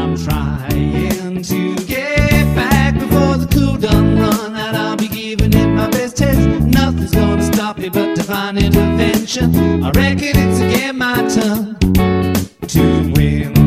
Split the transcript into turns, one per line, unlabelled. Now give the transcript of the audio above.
I'm trying to get back before the cool done run out. I'll be giving it my best test. Nothing's gonna stop me but divine intervention. I reckon it's again my turn to win.